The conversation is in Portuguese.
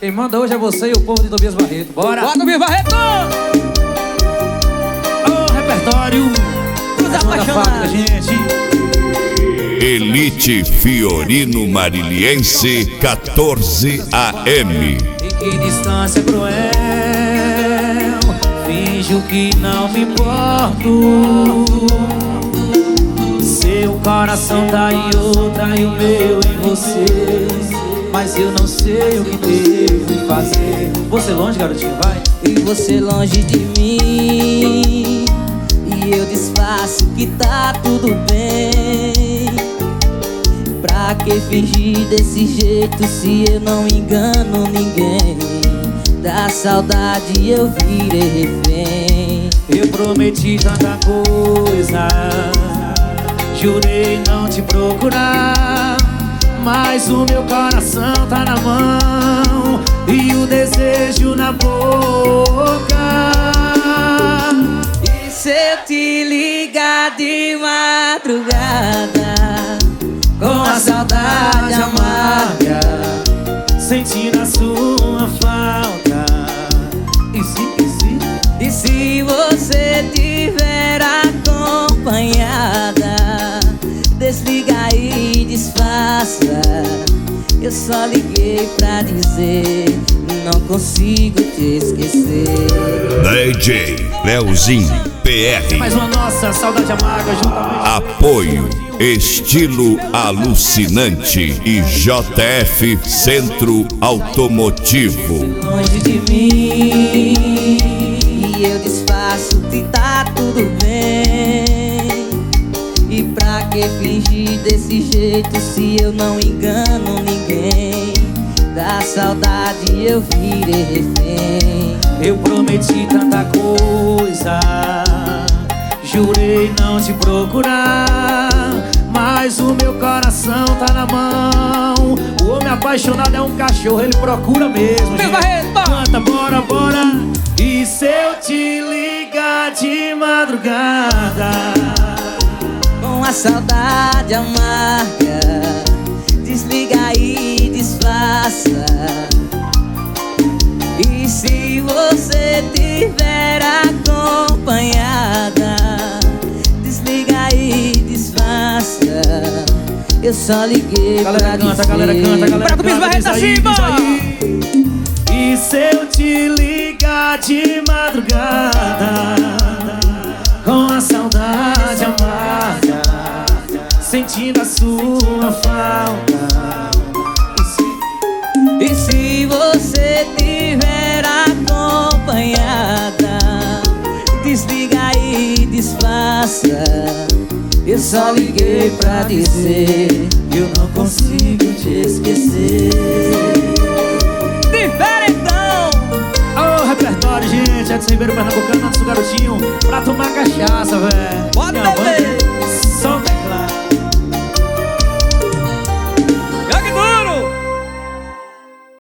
Quem manda hoje é você e o povo de Tobias Barreto. Bora! Bora, Tobias Barreto! Ô, repertório! Os apaixonados, gente! Elite Fiorino Mariliense 14 AM. E que distância cruel, finjo que não me importo. Seu coração tá em outra e o meu em você, mas eu não sei o que devo fazer. Você longe, garotinho, vai. E você longe de mim, e eu disfarço que tá tudo bem. Pra que fingir desse jeito se eu não engano ninguém? Da saudade eu virei refém. Eu prometi tanta coisa, jurei não te procurar, mas o meu coração tá na mão e o desejo na boca. E se eu te ligar de madrugada, Com a saudade amarga, sentindo a sua falta. e se você tiver acompanhada, desliga e disfarça. Eu só liguei pra dizer, não consigo te esquecer. DJ Leozinho PR. Mais uma nossa saudade amarga juntamente. Apoio Estilo Alucinante e JF Centro Automotivo. Longe de mim, e eu disfarço que tá tudo bem. E pra que fingir desse jeito se eu não engano ninguém? Da saudade eu virei refém. Eu prometi tanta coisa, jurei não te procurar, mas o meu coração tá na mão. O homem apaixonado é um cachorro, ele procura mesmo, gente. Canta, bora, bora. E se eu te ligar de madrugada, Com a saudade amarga, desliga e disfarça. E se você tiver acompanhada, desliga e disfarça. Eu só liguei galera pra canta, dizer. galera canta, galera Tobias canta, Barreto diz aí, acima. diz aí. E se eu te ligar de madrugada, com a saudade amarga, sentindo a sua falta. E se você tiver acompanhada, desliga e disfarça. Eu só liguei pra dizer, eu não consigo te esquecer.